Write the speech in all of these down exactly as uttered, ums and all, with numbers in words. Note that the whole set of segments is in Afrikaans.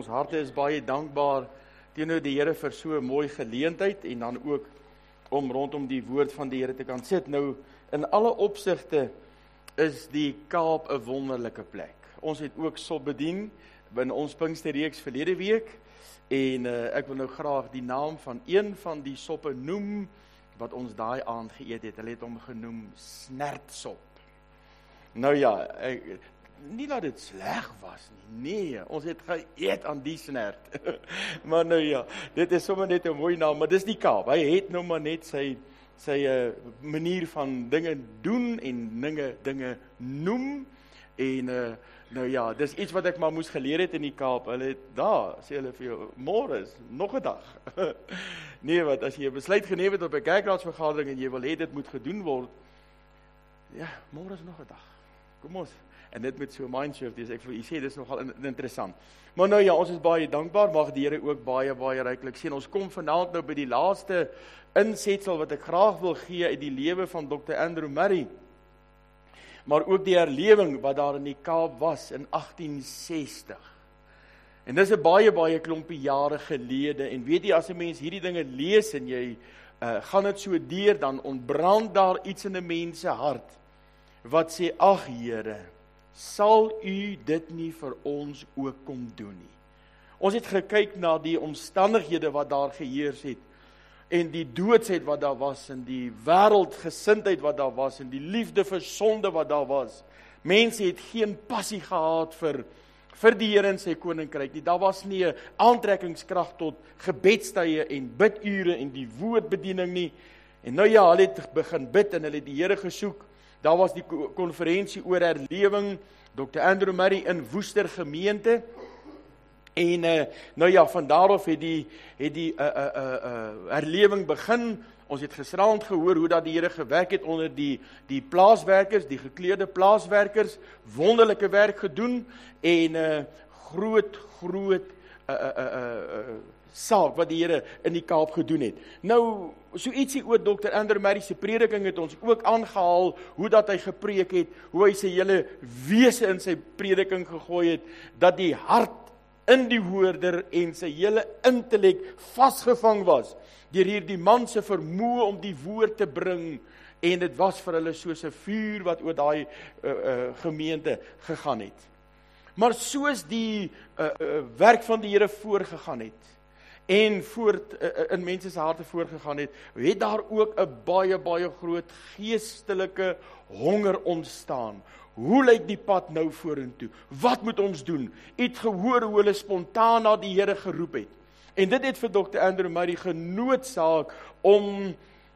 Ons harte is baie dankbaar teenoor die Here vir so 'n mooi geleentheid en dan ook om rondom die woord van die Here te kan sit. Nou, in alle opsigte is die Kaap 'n wonderlike plek. Ons het ook sop bedien in ons Pinksterreeks verlede week en uh, ek wil nou graag die naam van een van die soppe noem wat ons daai aand geëet het. Hulle het hom genoem snertsop. Nou ja, ek, nie dat dit sleg was nie, nee, ons het geëet aan die snert. Maar nou ja, dit is sommer net 'n mooi naam, maar dis die Kaap. Hy het nou maar net sy sy uh, manier van dinge doen en dinge dinge noem en uh, nou ja, dis iets wat ek maar moes geleer het in die Kaap. Hulle het daar, sê hulle vir jou, môre is nog 'n dag. Nee, wat as jy 'n besluit geneem het op 'n kerkraadsvergadering en jy wil hê dit moet gedoen word, ja, môre is nog 'n dag. Kom ons. En dit met so 'n mindshift is, ek vir u sê, dis nogal interessant. Maar nou ja, ons is baie dankbaar, mag die Here ook baie, baie ryklik sien. Ons kom vanaand nou by die laaste insetsel wat ek graag wil gee uit die lewe van dokter Andrew Murray. Maar ook die herlewing wat daar in die Kaap was in agtien sestig. En dis 'n baie, baie klompie jare gelede. En weet jy, as 'n mens hierdie dinge lees en jy uh, gaan dit so deur, dan ontbrand daar iets in 'n mens se hart wat sê, ag Here, sal u dit nie vir ons ook kom doen nie. Ons het gekyk na die omstandighede wat daar geheers het, en die doodsheid wat daar was, en die wêreldgesindheid wat daar was, en die liefde vir sonde wat daar was. Mense het geen passie gehad vir, vir die Here en sy koninkryk nie. Daar was nie 'n aantrekkingskrag tot gebedstye en bidure en die woordbediening nie. En nou ja, hulle het begin bid en hulle het die Here gesoek. Daar was die konferensie oor herlewing, dokter Andrew Murray in Woester gemeente. En uh, nou ja, van daarof het die, het die uh, uh, uh, uh, herlewing begin. Ons het gisterand gehoor hoe dat die Here gewerk het onder die, die plaaswerkers, die gekleurde plaaswerkers, wonderlike werk gedoen, en uh, groot, groot uh, uh, uh, uh, saak wat die Here in die Kaap gedoen het. Nou, so ietsie oor dokter Andrew Murray se prediking het ons ook aangehaal, hoe dat hy gepreek het, hoe hy sy hele wese in sy prediking gegooi het, dat die hart in die hoorder en sy hele intellek vasgevang was, deur hierdie man se vermoë om die woord te bring, en dit was vir hulle soos 'n vuur wat oor daai uh, uh, gemeente gegaan het. Maar soos die uh, uh, werk van die Here voorgegaan het, en voort uh, in mense se harte voorgegaan het, het daar ook 'n baie, baie groot geestelike honger ontstaan. Hoe lyk die pad nou vorentoe? Wat moet ons doen? Het gehoor hoe hulle spontaan na die Here geroep het. En dit het vir dokter Andrew Murray genoodsaak om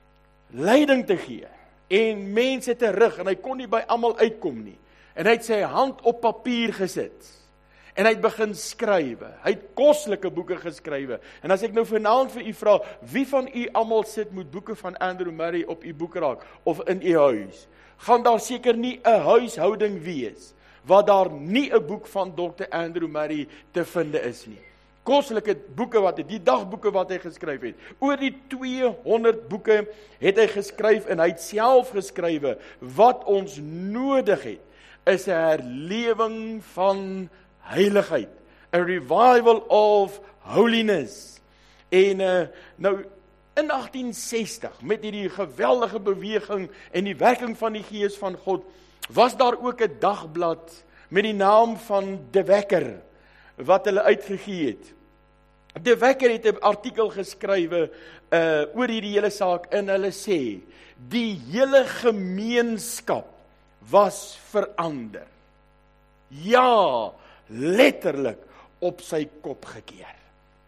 leiding te gee en mense te rig, en hy kon nie by almal uitkom nie. En hy het sy hand op papier gesit. En hy het begin skrywe. Hy het koslike boeke geskrywe. En as ek nou vanaand vir u vra, wie van u almal sit met boeke van Andrew Murray op u boekraak of in u huis? Gaan daar seker nie 'n huishouding wees waar daar nie 'n boek van dokter Andrew Murray te vind is nie. Koslike boeke wat hy, die dagboeke wat hy geskryf het. Oor die tweehonderd boeke het hy geskryf, en hy het self geskrywe, wat ons nodig het, is 'n herlewing van heiligheid, a revival of holiness. En uh, nou in agtien sestig, met hierdie geweldige beweging en die werking van die Gees van God, was daar ook 'n dagblad met die naam van De Wekker, wat hulle uitgegee het. De Wekker het 'n artikel geskrywe uh, oor hierdie hele saak, en hulle sê, die hele gemeenskap was verander. Ja, letterlik op sy kop gekeer.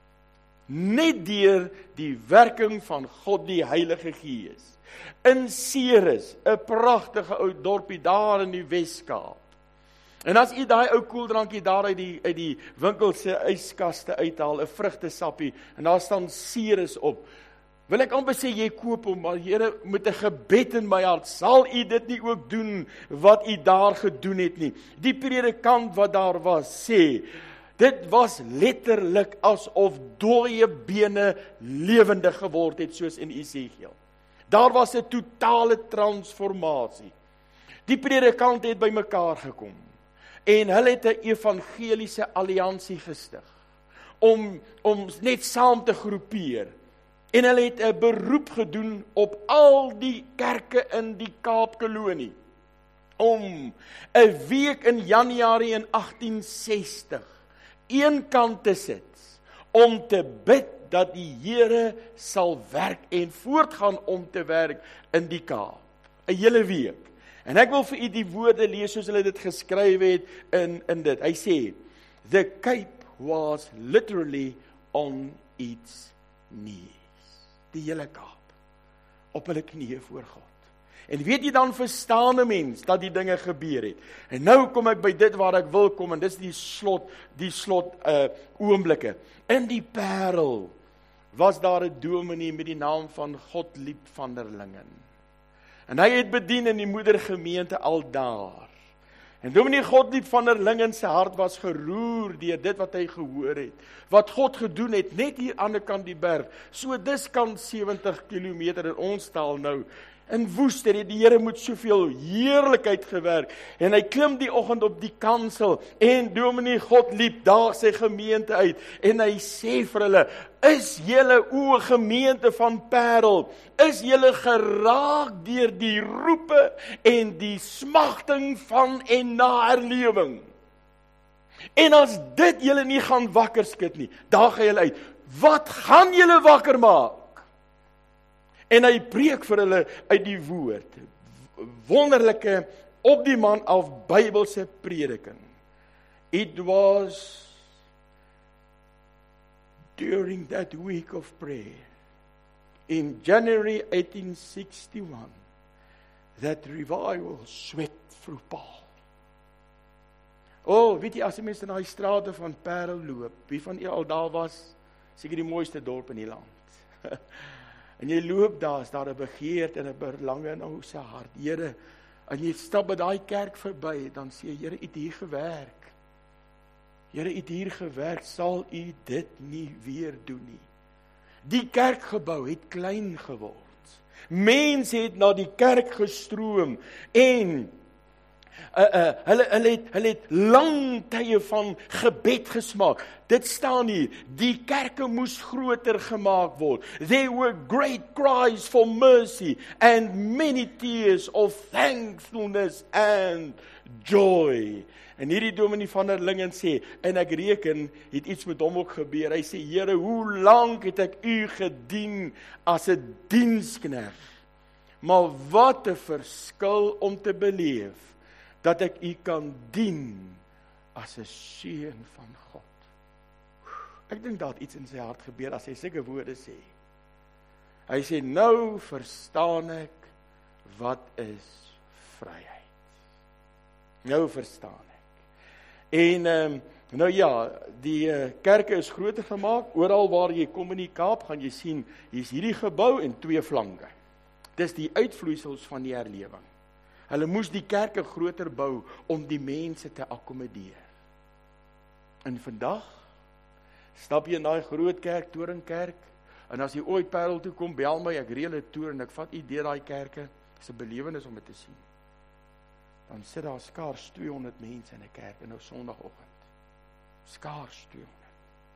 Net deur die werking van God die Heilige Gees. In Ceres, 'n pragtige ou dorpie daar in die Wes-Kaap. En as u daai ou koeldrankie daar uit die, uit die winkel se yskaste uithaal, 'n vrugtesappie, en daar staan Ceres op, wil ek amper sê, jy koop hom, maar Here, met 'n gebed in my hart, sal u dit nie ook doen, wat u daar gedoen het nie. Die predikant wat daar was, sê, dit was letterlik asof dooie bene lewendig geword het, soos in Esegiel. Daar was 'n totale transformasie. Die predikant het by mekaar gekom, en hulle het 'n evangeliese alliansie gestig. om, om net saam te groepeer. En hulle het 'n beroep gedoen op al die kerke in die Kaapkolonie, om 'n week in Januarie in agtien sestig een kant te sit, om te bid dat die Here sal werk en voortgaan om te werk in die Kaap. 'n Hele week. En ek wil vir u die woorde lees soos hulle dit geskryf het in, in dit. Hy sê, the Cape was literally on its knees. Die hele Kaap, op hulle knieë voor God. En weet jy, dan verstaan 'n mens dat die dinge gebeur het. En nou kom ek by dit waar ek wil kom, en dis die slot, die slot uh, oomblikke. In die Parel was daar 'n dominee met die naam van Godlieb van der Lingen. En hy het bedien in die moedergemeente al daar. En dominee Godlieb van der Lingen se hart was geroer deur dit wat hy gehoor het. Wat God gedoen het, net hier aan die kant die berg. So dis kan sewentig kilometer in ons taal nou. In Woester het die Here met soveel heerlikheid gewerk. En hy klim die oggend op die kansel. En dominee Godlieb daag sy gemeente uit. En hy sê vir hulle, is julle o gemeente van Parel, is julle geraak deur die roepe en die smagting van en na herlewing? En as dit julle nie gaan wakker skud nie, daag hy julle uit. Wat gaan julle wakker maak? En hy preek vir hulle uit die woord. Wonderlike, op die man af Bybelse prediking. It was during that week of prayer, in January eighteen sixty-one, that revival swept through Paarl. Oh, weet jy, as die mense in die strate van Parel loop, wie van julle al daar was, seker die mooiste dorp in die land. En jy loop daar, is daar 'n begeerte en 'n belange in ou se hart. Here, en jy stap by daai kerk verby, dan sê jy, Here, u het hier gewerk. Here, u het hier gewerk, sal u dit nie weer doen nie. Die kerkgebou het klein geword. Mense het na die kerk gestroom en Uh, uh, hulle, hulle, het, hulle het lang tye van gebed gesmaak. Dit staan hier, die kerke moes groter gemaak word. There were great cries for mercy and many tears of thankfulness and joy. En hierdie dominee van der Lingen sê, en ek reken, het iets met hom ook gebeur. Hy sê, Here, hoe lank het ek u gedien as 'n diensknegt? Maar wat 'n verskil om te beleef dat ek u kan dien as 'n seun van God. Ek dink daar het iets in sy hart gebeur as hy sulke woorde sê. Hy sê, nou verstaan ek wat is vryheid. Nou verstaan ek. En um, nou ja, die uh, kerke is groter gemaak. Oral waar jy kom in die Kaap, gaan jy sien, hier is hierdie gebou en twee flanke. Dis die uitvloeisels van die herlewing. Hulle moes die kerke groter bou om die mense te akkommodeer. En vandag stap jy in daai groot kerk, Toringkerk, en as jy ooit Parel toe kom, bel my, ek reël 'n toer en ek vat u deur daai kerke. Dit is 'n belewenis om dit te sien. Dan sit daar skaars tweehonderd mense in 'n kerk in 'n Sondagoggend. Skaars tweehonderd.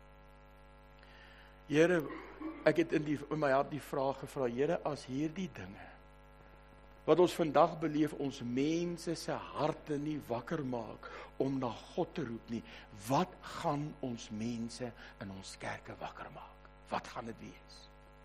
Here, ek het in die in my hart die vraag gevra, Here, as hierdie dinge wat ons vandag beleef, ons mense se harte nie wakker maak om na God te roep nie, wat gaan ons mense in ons kerke wakker maak? Wat gaan dit wees?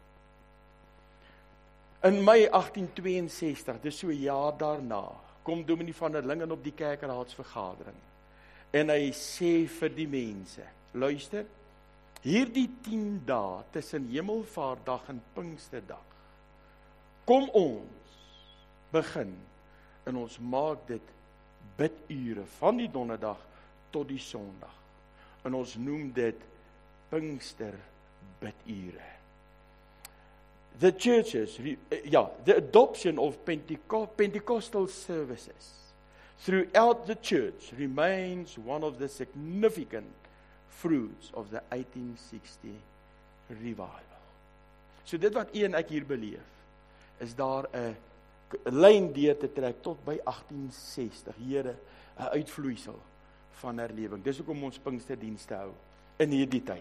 In Mei agtien tweeënsestig, dis so 'n jaar daarna, kom dominee van der Lingen op die kerkraadsvergadering en hy sê vir die mense, luister, hierdie tien dae tussen Hemelvaartdag en Pinksterdag, kom ons begin, en ons maak dit bidure, van die donderdag tot die Sondag, en ons noem dit Pinkster bidure. The churches, ja, the adoption of Penteco- Pentecostal services throughout the church remains one of the significant fruits of the eighteen sixty revival. So dit wat u en ek hier beleef, is daar 'n lyn deur te trek tot by agtien sestig, Here, 'n uitvloeisel van herlewing. Dis hoekom ons Pinksterdienste hou in hierdie tyd.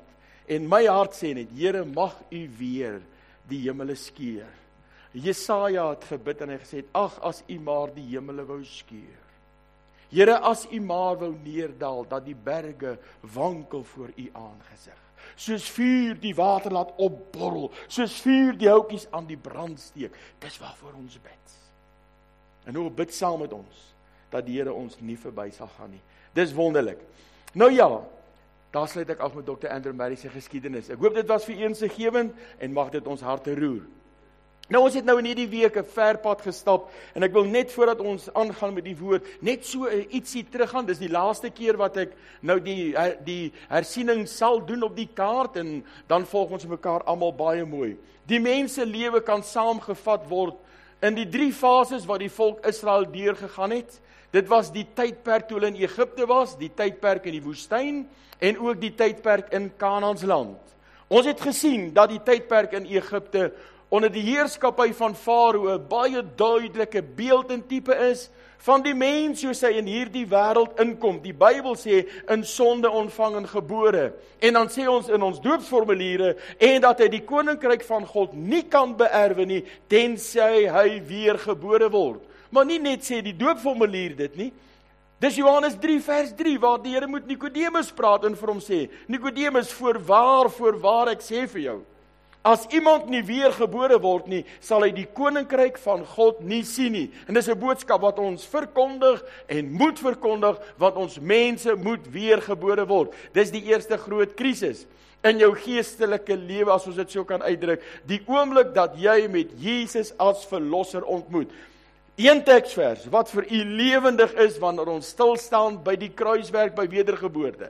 En my hart sê net, Here, mag U weer die hemele skeur. Jesaja het gebid en hy gesê, ag, as U maar die hemele wou skeur. Here, as U maar wou neerdal, dat die berge wankel voor U aangesig. Soos vuur die water laat opborrel, soos vuur die houtjies aan die brand steek. Dis waarvoor ons bid. En hoe bid saam met ons, dat die Here ons nie verby sal gaan nie. Dis wonderlik. Nou ja, daar sluit ek af met dokter Andrew Murray se geskiedenis. Ek hoop dit was vir eensgewend en mag dit ons harte roer. Nou ons het nou in hierdie week 'n ver pad gestap en ek wil net voordat ons aangaan met die woord, net so ietsie teruggaan. Dis die laaste keer wat ek nou die die hersiening sal doen op die kaart en dan volg ons mekaar almal baie mooi. Die mense lewe kan saamgevat word in die drie fases wat die volk Israel deurgegaan het. Dit was die tydperk toe hulle in Egipte was, die tydperk in die woestyn en ook die tydperk in Kanaans land. Ons het gesien dat die tydperk in Egipte onder die heerskappy van Farao 'n baie duidelike beeld en tipe is van die mens soos hy in hierdie wêreld inkom. Die Bybel sê in sonde ontvang en gebore. En dan sê ons in ons doopsformuliere en dat hy die koninkryk van God nie kan beerwe nie tensy hy weer gebore word. Maar nie net sê die doopformulier dit nie. Dis Johannes drie vers drie waar die Here met Nikodemus praat en vir hom sê, Nikodemus, voorwaar, voorwaar ek sê vir jou, as iemand nie weer gebore word nie, sal hy die koninkryk van God nie sien nie. En dis 'n boodskap wat ons verkondig en moet verkondig, want ons mense moet weer gebore word. Dis die eerste groot krisis in jou geestelike lewe, as ons dit so kan uitdruk, die oomblik dat jy met Jesus as verlosser ontmoet. Een teksvers wat vir u lewendig is wanneer ons stil staan by die kruiswerk by wedergeboorte.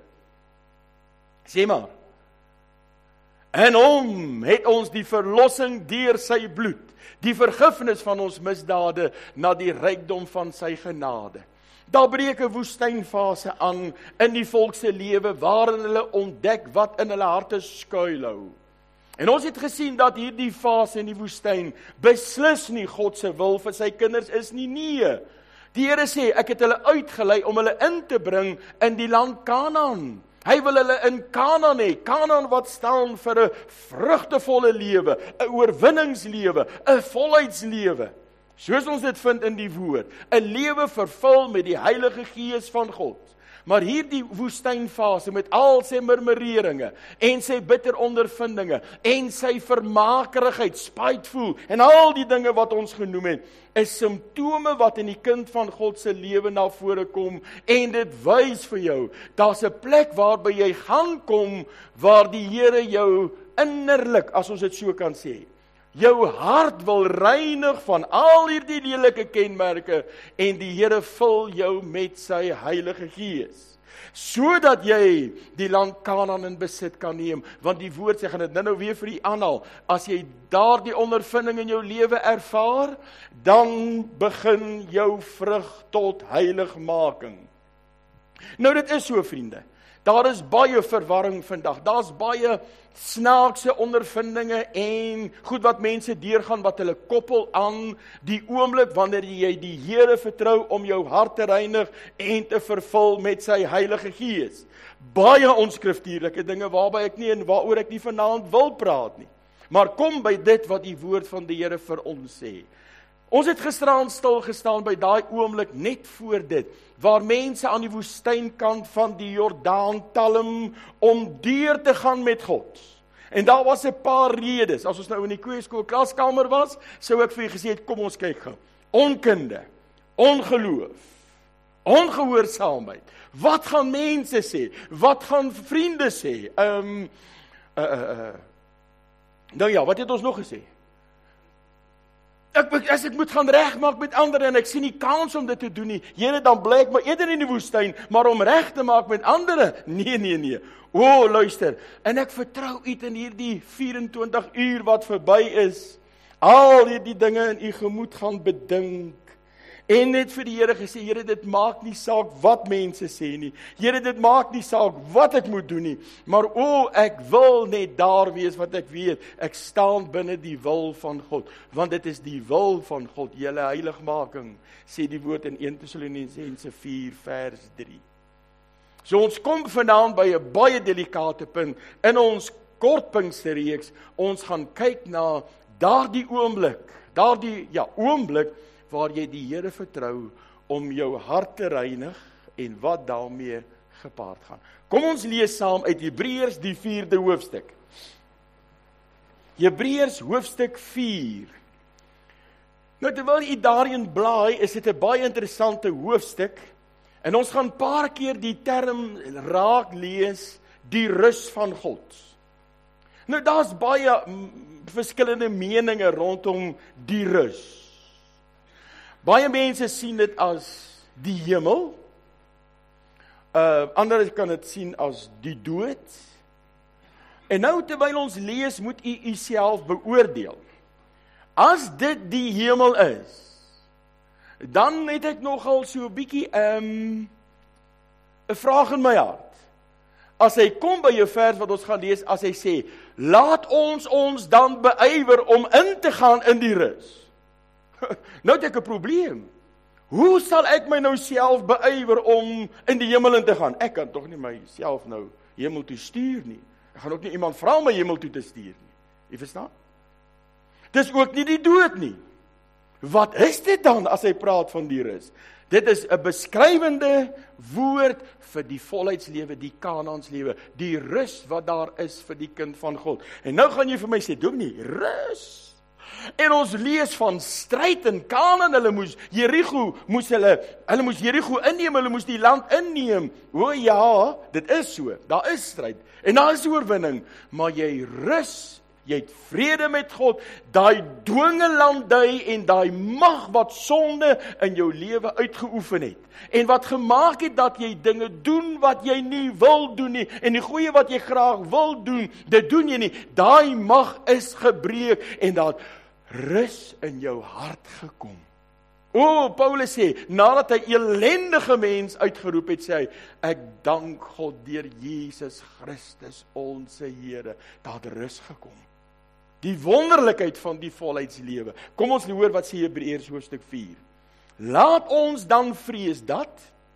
Sê maar. En hom het ons die verlossing deur sy bloed, die vergifnis van ons misdade na die rykdom van sy genade. Daar breek 'n woestynfase aan in die volk se lewe waarin hulle ontdek wat in hulle harte skuilhou. En ons het gesien dat hierdie fase in die woestyn beslis nie God se wil vir sy kinders is nie, nee. Die Here sê, ek het hulle uitgelei om hulle in te bring in die land Kanaan. Hy wil hulle in Kanaan hê, Kanaan wat staan vir 'n vrugtevolle lewe, 'n oorwinningslewe, 'n volheidslewe. Soos ons dit vind in die woord, 'n lewe vervul met die Heilige Gees van God. Maar hierdie woestynfase met al sy murmureringe en sy bitter ondervindinge en sy vermakerigheid, spiteful en al die dinge wat ons genoem het, is simptome wat in die kind van God se lewe na vore kom en dit wys vir jou, daar's 'n plek waarby jy gaan kom waar die Here jou innerlik, as ons dit so kan sê, jou hart wil reinig van al hierdie lelike kenmerke en die Here vul jou met sy Heilige Gees. Sodat jy die land Kanaan in besit kan neem, want die woord sê, gaan dit nou nou weer vir u aanhaal, as jy daardie ondervinding in jou lewe ervaar, dan begin jou vrug tot heiligmaking. Nou dit is so, vriende. Daar is baie verwarring vandag, daar's baie snaakse ondervindinge en goed wat mense deurgaan wat hulle koppel aan die oomblik wanneer jy die Here vertrou om jou hart te reinig en te vervul met sy Heilige Gees. Baie onskriftuurlike dinge waarby ek nie en waaroor ek nie vanaand wil praat nie. Maar kom by dit wat die woord van die Here vir ons sê. Ons het gisteraan stil gestaan by daai oomblik net voor dit, waar mense aan die woestynkant van die Jordaan talm om deur te gaan met God. En daar was 'n paar redes. As ons nou in die kweeskool klaskamer was, sou ek vir julle gesê het, kom ons kyk gou. Onkunde, ongeloof, ongehoorsaamheid. Wat gaan mense sê? Wat gaan vriende sê? Ehm um, uh, uh, uh. Nou ja, wat het ons nog gesê? Ek, as ek moet gaan regmaak met ander en ek sien nie kans om dit te doen nie, Here, dan bly ek maar eerder in die woestyn, maar om reg te maak met ander, nee, nee, nee. O, luister, en ek vertrou u in hierdie vyf en twintig uur wat verby is, al hierdie dinge in u gemoed gaan bedink, en net vir die Here gesê, Here, dit maak nie saak wat mense sê nie, Here, dit maak nie saak wat ek moet doen nie, maar o, ek wil net daar wees wat ek weet, ek staan binne die wil van God, want dit is die wil van God, julle heiligmaking, sê die woord in eerste Tessalonisense vier vers drie. So ons kom vanaand by 'n baie delikate punt in ons kort Pinksterreeks, ons gaan kyk na daardie oomblik, daardie ja, oomblik waar jy die Here vertrou om jou hart te reinig en wat daarmee gepaard gaan. Kom ons lees saam uit Hebreërs die vierde hoofstuk. Hebreërs hoofstuk vier. Nou terwyl jy daarin blaai, is dit 'n baie interessante hoofstuk en ons gaan paar keer die term raak lees, die rus van God. Nou daar's baie verskillende meninge rondom die rus. Baie mense sien dit as die hemel. Uh, ander kan dit sien as die dood. En nou terwyl ons lees, moet u uself beoordeel. As dit die hemel is, dan het ek nogal so 'n bietjie 'n um, 'n vraag in my hart. As hy kom by 'n vers wat ons gaan lees, as hy sê, laat ons ons dan beywer om in te gaan in die rus. Nou het ek 'n probleem. Hoe sal ek my nou self beywer om in die hemel in te gaan? Ek kan tog nie myself nou hemel toe stuur nie. Ek gaan ook nie iemand vra om my hemel toe te stuur nie. Jy verstaan? Dis ook nie die dood nie. Wat is dit dan as hy praat van die rus? Dit is 'n beskrywende woord vir die volheidslewe, die Kanaans-lewe, die rus wat daar is vir die kind van God. En nou gaan jy vir my sê, dominee, rus. En ons lees van stryd in Kanaan, hulle moes Jerigo, moes hulle, hulle moes Jerigo inneem, hulle moes die land inneem. O ja, dit is so, daar is stryd, en daar is oorwinning, maar jy rus, jy het vrede met God, daai dwingelandy en daai mag wat sonde in jou lewe uitgeoefen het, en wat gemaak het dat jy dinge doen wat jy nie wil doen nie, en die goeie wat jy graag wil doen, dit doen jy nie, daai mag is gebreek, en dat rus in jou hart gekom. O, Paulus sê, nadat hy elendige mens uitgeroep het, sê hy, ek dank God deur Jesus Christus, ons Here, dat rus gekom. Die wonderlikheid van die volheidslewe. Kom ons hoor wat sê Hebreërs hoofstuk vier. Laat ons dan vrees dat,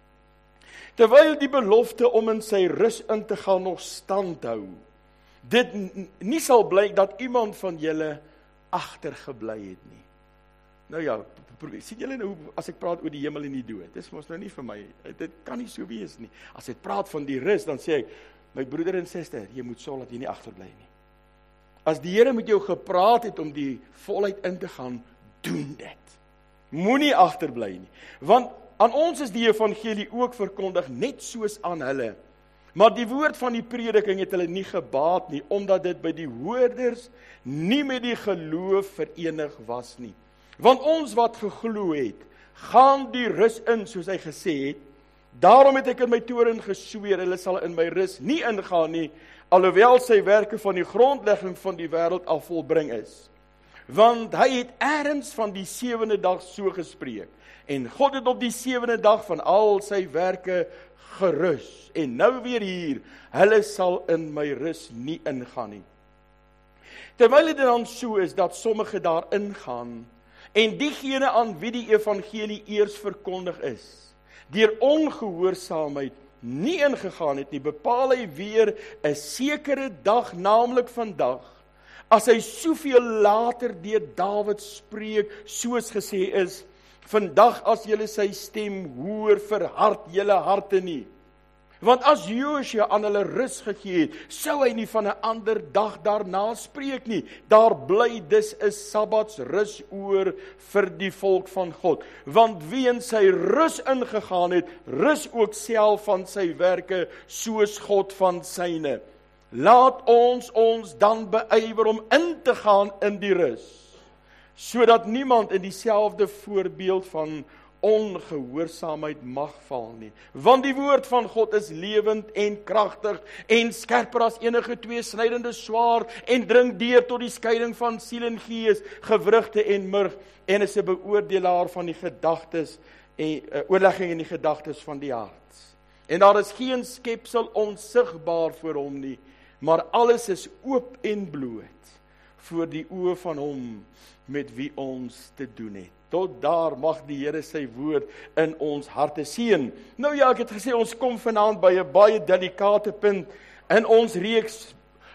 terwyl die belofte om in sy rus in te gaan nog stand hou, dit nie sal blyk dat iemand van julle agtergebly het nie. Nou ja, sien julle nou, as ek praat oor die hemel en die dood, dis mos nou nie vir my, dit kan nie so wees nie. As ek praat van die rus, dan sê ek, my broeder en suster, jy moet sorg dat jy nie agterbly nie. As die Here met jou gepraat het om die volheid in te gaan, doen dit. Moenie agterbly nie. Want aan ons is die evangelie ook verkondig, net soos aan hulle. Maar die woord van die prediking het hulle nie gebaat nie, omdat dit by die hoorders nie met die geloof verenig was nie. Want ons wat geglo het, gaan die rus in, soos hy gesê het, daarom het ek in my toren gesweer, hulle sal in my rus nie ingaan nie, alhoewel sy werke van die grondlegging van die wêreld al volbring is. Want hy het eers van die sewende dag so gespreek, en God het op die sewende dag van al sy werke gerus, en nou weer hier, hulle sal in my rus nie ingaan nie. Terwyl dit dan so is, dat sommige daar ingaan, en diegene aan wie die evangelie eers verkondig is, deur ongehoorsaamheid nie ingegaan het nie, bepaal hy weer 'n sekere dag, naamlik vandag, as hy soveel later deur Dawid spreek, soos gesê is, vandag as julle sy stem hoor, verhard julle harte nie. Want as Josua aan hulle rus gegee het, sou hy nie van 'n ander dag daarna spreek nie. Daar bly dus 'n Sabbats rus oor vir die volk van God. Want wie in sy rus ingegaan het, rus ook self van sy werke, soos God van syne. Laat ons ons dan beywer om in te gaan in die rus, sodat niemand in dieselfde voorbeeld van ongehoorsaamheid mag val nie. Want die woord van God is lewend en kragtig en skerper as enige tweesnydende swaard en dring deur tot die skeiding van siel en gees, gewrigte en murg, en is 'n beoordelaar van die gedagtes en uh, oorlegging en die gedagtes van die hart. En daar is geen skepsel onsigbaar voor hom nie, maar alles is oop en bloot voor die oë van hom met wie ons te doen het. Tot daar mag die Here sy woord in ons harte seën. Nou ja, ek het gesê, ons kom vanaand by 'n baie delikate punt in ons reeks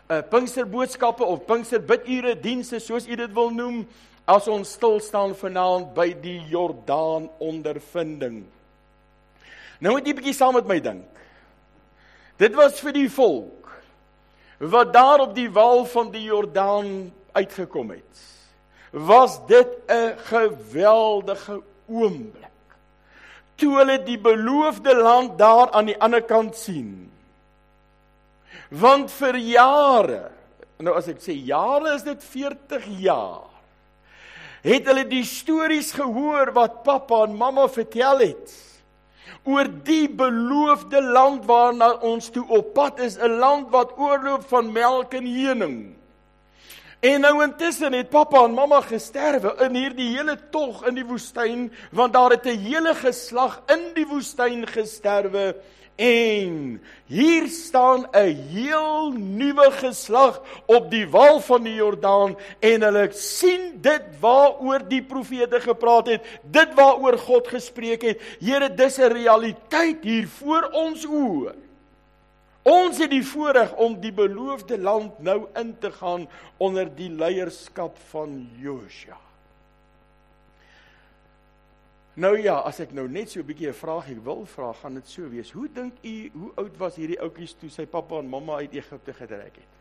uh, Pinksterboodskappe of Pinksterbidure dienste, soos u dit wil noem, as ons stil staan vanaand by die Jordaan ondervinding. Nou moet jy 'n bietjie saam met my dink. Dit was vir die volk wat daar op die wal van die Jordaan uitgekom het. Was dit 'n geweldige oomblik. Toe hulle die beloofde land daar aan die ander kant sien. Want vir jare, nou as ek sê jare, is dit veertig jaar, het hulle die stories gehoor wat pappa en mamma vertel het, oor die beloofde land waarna ons toe op pad is, 'n land wat oorloop van melk en honing. En nou intussen het pappa en mamma gesterwe in hierdie hele tog in die woestyn, want daar het 'n hele geslag in die woestyn gesterwe, en hier staan 'n heel nuwe geslag op die wal van die Jordaan, en hulle sien dit waaroor die profete gepraat het, dit waaroor God gespreek het. Here, dis 'n realiteit hier voor ons oë. Ons het die voorreg om die beloofde land nou in te gaan onder die leierskap van Josua. Nou ja, as ek nou net so 'n bietjie 'n vraag ek wil vra, gaan dit so wees. Hoe dink u, hoe oud was hierdie ouetjies toe sy pappa en mamma uit Egipte getrek het?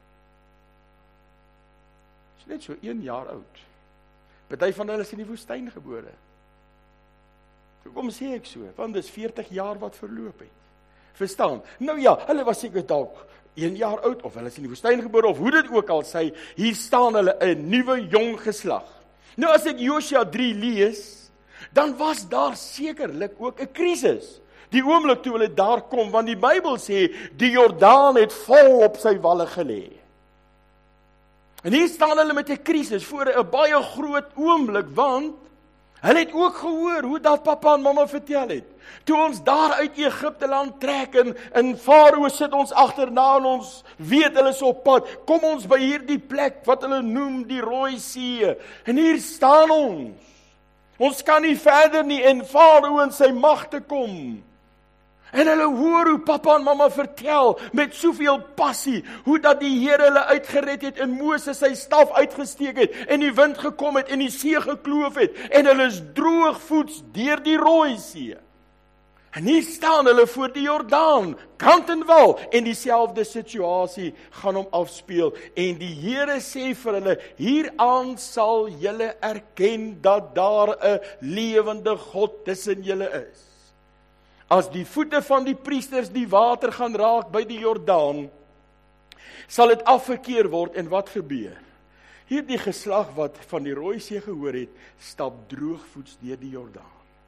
Is net so een jaar oud. Party van hulle is in die woestyn gebore. Hoekom sê ek so? Want dis veertig jaar wat verloop het. Verstaan? Nou ja, hulle was seker dalk een jaar oud, of hulle is in die woestyn gebore, of hoe dit ook al sê, hier staan hulle 'n nuwe jong geslag. Nou as ek Josua drie lees, dan was daar sekerlik ook 'n krisis. Die oomblik toe hulle daar kom, want die Bybel sê, die Jordaan het vol op sy walle gelê. En hier staan hulle met 'n krisis voor 'n baie groot oomblik, want hulle het ook gehoor hoe dat pappa en mamma vertel het. Toe ons daar uit Egipte land trek en in Farao sit ons agterna en ons weet hulle is op pad, kom ons by hierdie plek wat hulle noem die Rooi See. En hier staan ons. Ons kan nie verder nie en Farao en sy magte kom. En hulle hoor hoe pappa en mamma vertel met soveel passie, hoe dat die Here hulle uitgered het en Moses sy staf uitgesteek het en die wind gekom het en die see gekloof het en hulle is droogvoets deur die Rooi See. En hier staan hulle voor die Jordaan, kant en wal, en dieselfde situasie gaan hom afspeel. En die Here sê vir hulle, hieraan sal julle erken dat daar 'n lewende God tussen julle is. As die voete van die priesters die water gaan raak by die Jordaan, sal dit afgekeer word en wat gebeur? Hierdie geslag wat van die Rooi See gehoor het, stap droogvoets deur die Jordaan.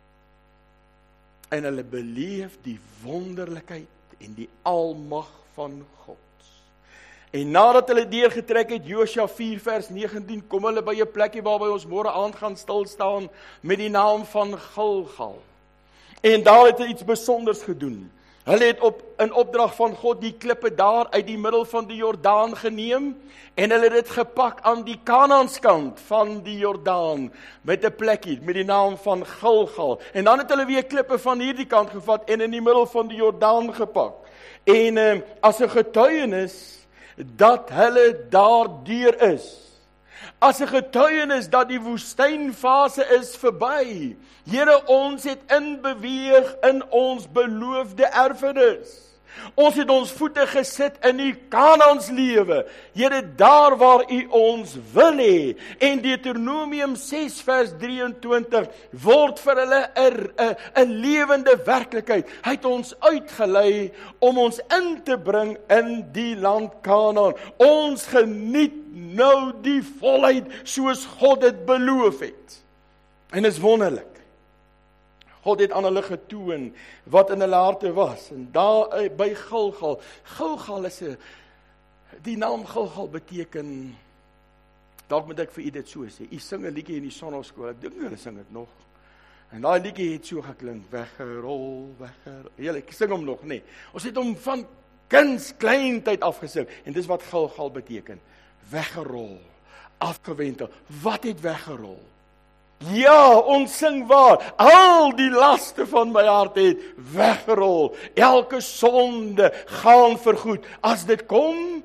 En hulle beleef die wonderlikheid en die almag van God. En nadat hulle deurgetrek het, Josua vier vers negentien, kom hulle by 'n plekkie waarby ons môre aand gaan stil staan met die naam van Gilgal. En daar het hulle iets besonders gedoen. Hulle het op in opdrag van God die klippe daar uit die middel van die Jordaan geneem en hulle het dit gepak aan die Kanaanskant van die Jordaan met 'n plekkie met die naam van Gilgal. En dan het hulle weer klippe van hierdie kant gevat en in die middel van die Jordaan gepak. En uh, as 'n getuienis dat hulle daardeur is. As 'n getuienis dat die woestynfase is verby. Here, ons het inbeweeg in ons beloofde erfenis. Ons het ons voete gesit in die Kanaans-lewe. Here, daar waar U ons wil hê. En Deuteronomium ses vers drieëntwintig word vir hulle 'n 'n 'n lewende werklikheid. Hy het ons uitgelei om ons in te bring in die land Kanaan. Ons geniet nou die volheid soos God dit beloof het. En dit is wonderlik. God het aan hulle getoon wat in hulle harte was. En daar by Gilgal, Gilgal is 'n, die naam Gilgal beteken, dalk moet ek vir u dit so sê, u sing 'n liedjie in die sonnaarskool, ek dink hulle sing dit nog. En daai liedjie het so geklink, weggerol, weggerol. Julle, ek sing hom nog, nee. Ons het hom van kinds kleintyd afgesing en dis wat Gilgal beteken. Weggerol, afgewentel. Wat het weggerol? Ja, ons sing waar, al die laste van my hart het weggerol, elke sonde gaan vergoed, as dit kom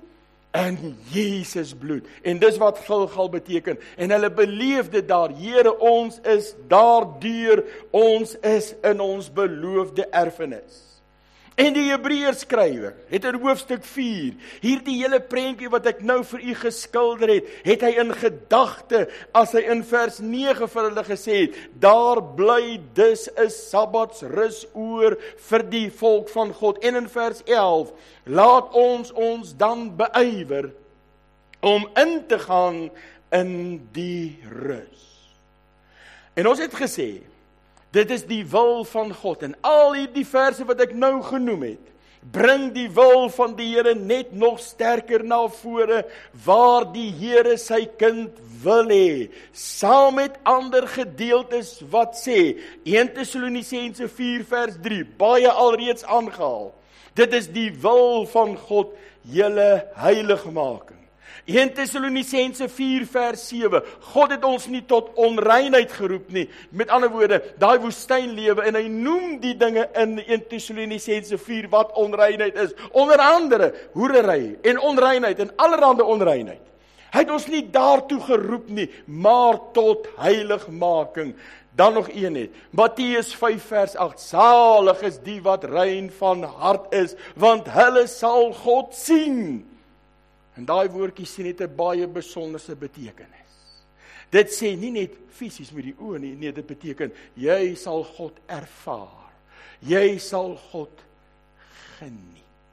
in Jesus bloed. En dis wat Gilgal beteken. En hulle beleef dit daar, Here, ons is daardeur, ons is in ons beloofde erfenis. En die Hebreërs skrywer het in hoofstuk vier, hierdie hele prentjie wat ek nou vir u geskilder het, het hy in gedagte, as hy in vers nege vir hulle gesê het, daar bly dus 'n Sabbatsrus oor vir die volk van God. En in vers elf, laat ons ons dan beywer om in te gaan in die rus. En ons het gesê, dit is die wil van God. En al die verse wat ek nou genoem het, bring die wil van die Here net nog sterker na vore, waar die Here sy kind wil hê. Saam met ander gedeeltes wat sê, Eerste Tessalonisense vier vers drie, baie alreeds aangehaal. Dit is die wil van God, julle heiligmaking. Eerste Tessalonisense vier vers sewe, God het ons nie tot onreinheid geroep nie. Met ander woorde, daai woestynlewe, en hy noem die dinge in Eerste Tessalonisense vier wat onreinheid is. Onder andere hoerery en onreinheid en allerhande onreinheid. Hy het ons nie daartoe geroep nie, maar tot heiligmaking. Dan nog een het, Matteus vyf vers agt, salig is die wat rein van hart is, want hulle sal God sien. En daai woordjie sien net 'n baie besonderse betekenis. Dit sê nie net fisies met die oë nie, nee, dit beteken, jy sal God ervaar. Jy sal God geniet.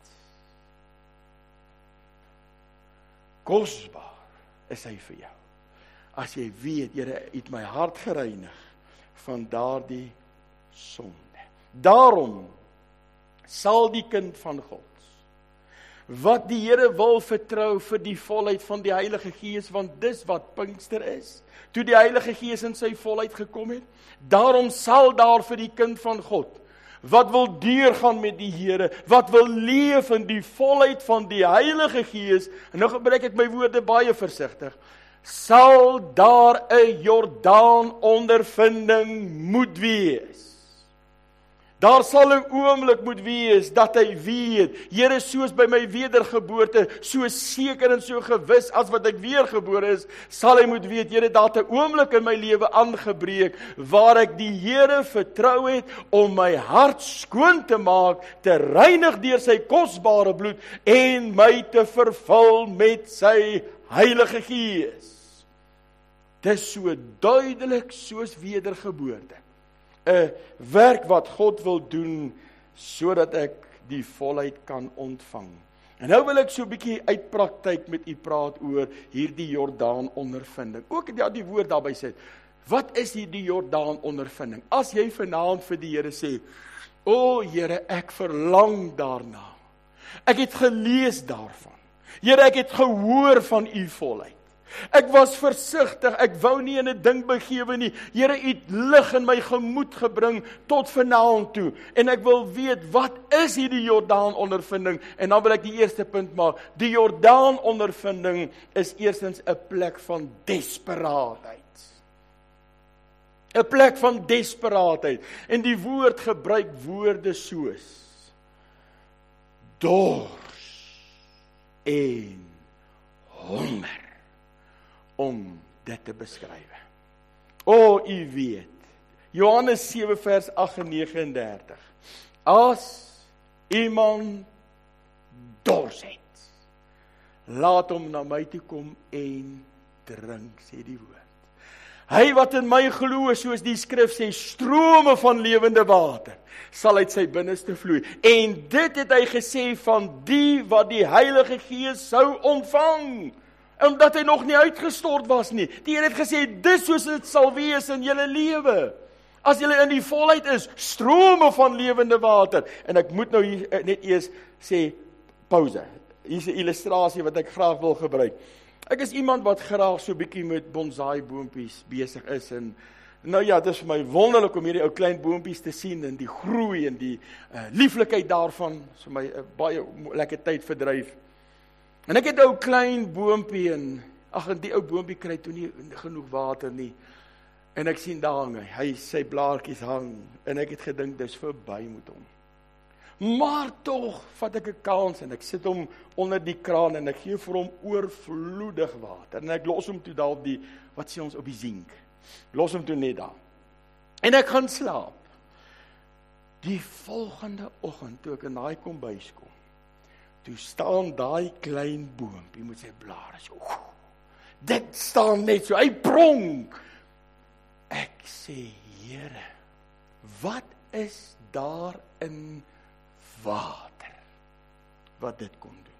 Kosbaar is hy vir jou. As jy weet, Here, U het my hart gereinig van daardie sonde. Daarom sal die kind van God, wat die Here wil vertrou vir die volheid van die Heilige Gees, want dis wat Pinkster is, toe die Heilige Gees in sy volheid gekom het, daarom sal daar vir die kind van God, wat wil deurgaan met die Here, wat wil leef in die volheid van die Heilige Gees, en nou gebruik ek my woorde baie versigtig, sal daar 'n Jordaan ondervinding moet wees. Daar sal 'n oomblik moet wees dat hy weet, Here, soos by my wedergeboorte, so seker en so gewis as wat ek weergebore is, sal hy moet weet, Here, daar het 'n oomblik in my lewe aangebreek, waar ek die Here vertrou het, om my hart skoon te maak, te reinig deur sy kosbare bloed, en my te vervul met sy Heilige Gees. Dis so duidelik soos wedergeboorte. 'n werk wat God wil doen, sodat ek die volheid kan ontvang. En nou wil ek so 'n bietjie uit praktyk met u praat oor hierdie Jordaan ondervinding. Ook ja, die woord daarby sê, wat is hierdie Jordaan ondervinding? As jy vanaand vir die Here sê, o Here, ek verlang daarna. Ek het gelees daarvan. Here, ek het gehoor van u volheid. Ek was versigtig, ek wou nie in 'n ding begewe nie. Here, u het lig in my gemoed gebring tot vanaand toe. En ek wil weet, wat is hierdie Jordaan ondervinding? En dan wil ek die eerste punt maak. Die Jordaan ondervinding is eerstens 'n plek van desperaatheid. 'n plek van desperaatheid. En die woord gebruik woorde soos dors en honger, om dit te beskryf. O, u weet, Johannes sewe vers agt en negenendertig, as iemand dors het, laat hom na my toe kom en drink, sê die woord. Hy wat in my glo, soos die skrif sê, strome van lewende water, sal uit sy binneste vloei. En dit het hy gesê van die wat die Heilige Gees sou ontvang, omdat hy nog nie uitgestort was nie. Die Here het gesê, dis soos dit sal wees in julle lewe. As julle in die volheid is, strome van lewende water. En ek moet nou hier net eers sê, pauze. Hier is 'n illustrasie wat ek graag wil gebruik. Ek is iemand wat graag so bietjie met bonsai boontjies besig is, en nou ja, dit is vir my wonderlik om hierdie ou klein boontjies te sien, en die groei, en die uh, lieflikheid daarvan, is vir my 'n uh, baie lekker tyd verdryf. En ek het 'n ou klein boontjie, en ag, en die ou boontjie kry toe nie genoeg water nie, en ek sien daar hang hy, hy sy blaartjies hang, en ek het gedink, dis verby met hom. Maar tog vat ek 'n kans en ek sit hom onder die kraan en ek gee vir hom oorvloedig water. En ek los hom toe daar op die, wat sê ons, op die zink. Los hom toe net daar. En ek gaan slaap. Die volgende oggend, toe ek in daai kombuis kom, toe staan daai klein boompie met sy blare so. Dit staan net so, hy pronk. Ek sê, Here, wat is daar in water wat dit kon doen?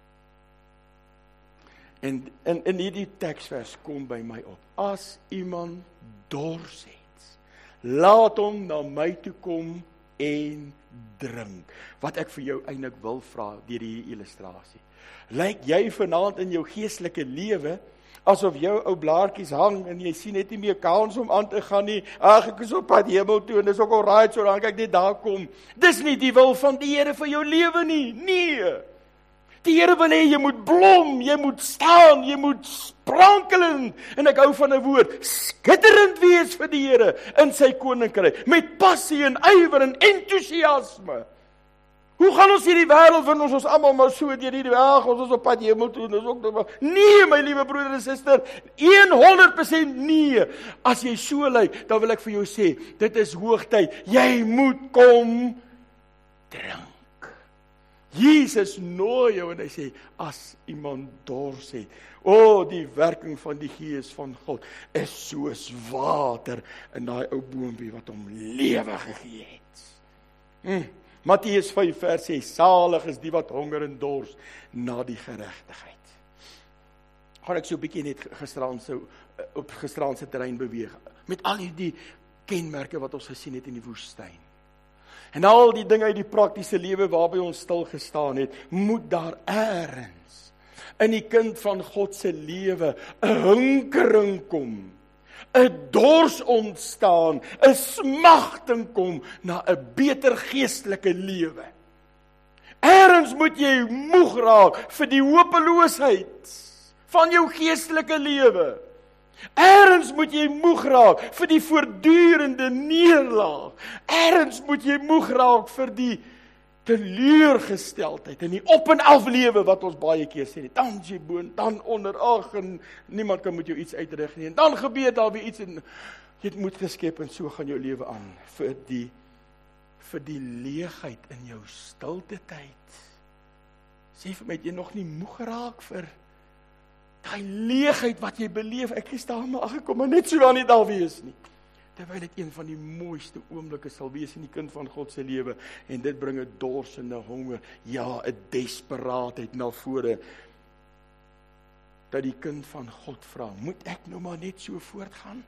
En in, in hierdie teksvers kom by my op, as iemand dors het, laat hom na my toe kom en drink. Wat ek vir jou eintlik wil vra deur hierdie illustrasie. Lyk jy vanaand in jou geestelike lewe asof jou ou blaartjies hang en jy sien net nie meer kans om aan te gaan nie. Ag, ek is op pad hemel toe en dis ook al right, so dan kyk net daar kom. Dis nie die wil van die Here vir jou lewe nie. Nee. Die Here wil hê jy moet blom, jy moet staan, jy moet sprankelend, en ek hou van 'n woord, skitterend wees vir die Here in sy koninkryk, met passie en ywer en entoesiasme. Hoe gaan ons hierdie wêreld vind ons ons almal maar so deur hierdie weg, ons is op pad hemel toe, dis ook nog. Nee, my liewe broeder en suster, honderd persent nee. As jy so lyk, dan wil ek vir jou sê, dit is hoogtyd. Jy moet kom drink. Jesus nooi jou en hy sê, as iemand dors het, o, oh, die werking van die Gees van God is soos water in daai ou boompie wat hom lewe gegee het. Hm. Matteus vyf vers sê, salig is die wat honger en dors na die geregtigheid. Gaan ek so 'n bietjie net gisterandse op gisterandse terrein beweeg, met al hierdie kenmerke wat ons gesien het in die woestyn. En al die dinge uit die praktiese lewe waarby ons stil gestaan het, moet daar eers in die kind van God se lewe 'n hinkering kom. 'n dors ontstaan, 'n smagting kom na 'n beter geestelike lewe. Eerens moet jy moeg raak vir die hopeloosheid van jou geestelike lewe. Eerens moet jy moeg raak vir die voortdurende neerlaag. Eerens moet jy moeg raak vir die teleurgesteldheid en die op en af lewe wat ons baie keer sê, dan jy boon, dan onder, ag, en niemand kan met jou iets uitrig nie, en dan gebeur daar weer iets, en jy het moed geskep, en so gaan jou lewe aan, vir die, vir die leegheid in jou stilte tyd. Sê vir my, het jy nog nie moeg geraak vir die leegheid wat jy beleef? Ek is daar maar aangekom, maar net so daar nie daar wees nie. Terwyl dit een van die mooiste oomblikke sal wees in die kind van God se lewe, en dit bring 'n dors en 'n honger, ja, 'n desperaatheid na vore, dat die kind van God vra, moet ek nou maar net so voortgaan?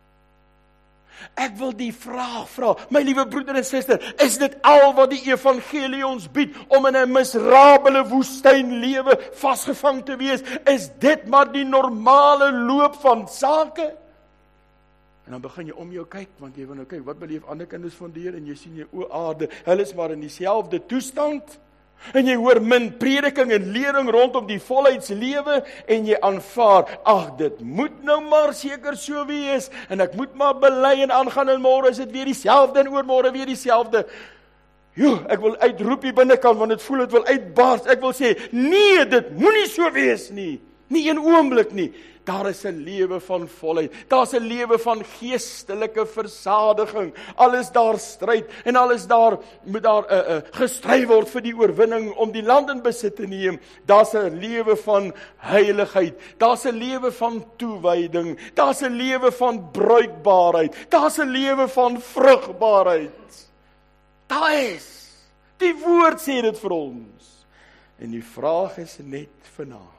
Ek wil die vraag vra, my liewe broeder en suster, is dit al wat die evangelie ons bied, om in 'n miserabele woestynlewe vasgevang te wees? Is dit maar die normale loop van sake? En dan begin jy om jou kyk, want jy wil nou kyk, wat beleef ander kinders van die Here, en jy sien jy, o aarde, hulle is maar in dieselfde toestand, en jy hoor min prediking en lering rondom die volheidslewe, en jy aanvaar, ag, dit moet nou maar seker so wees, en ek moet maar bely en aangaan, en môre is dit weer dieselfde, en oormôre weer dieselfde. Jo, ek wil uitroep hier binnekant, want dit voel dit wil uitbars. Ek wil sê, nee, dit moenie so wees nie. Nie een oomblik nie. Daar is 'n lewe van volheid. Daar's 'n lewe van geestelike versadiging. Alles daar stryd en alles daar moet daar 'n uh, uh, gestry word vir die oorwinning om die land in besit te neem. Daar's 'n lewe van heiligheid. Daar's 'n lewe van toewyding. Daar's 'n lewe van bruikbaarheid. Daar's 'n lewe van vrugbaarheid. Daar is. Die woord sê dit vir ons. En die vraag is net vanaand,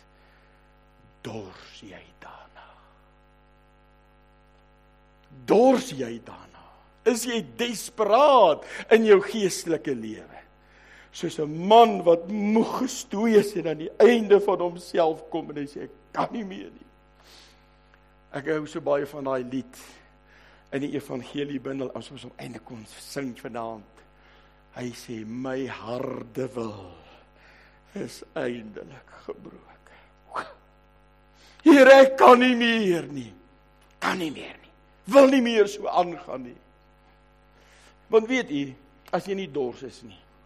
dors jy daarna? Dors jy daarna? Is jy desperaat in jou geestelike lewe? Soos 'n man wat moeg gestoei is en aan die einde van homself kom en hy sê, ek kan nie meer nie. Ek hou so baie van daai lied in die evangeliebundel, as ons hom eintlik kon sing vanaand. Hy sê, my harde wil is eindelik gebroken. Here, ek kan nie meer nie. Kan nie meer nie. Wil nie meer so aangaan nie. Want weet u, as jy nie dors is nie,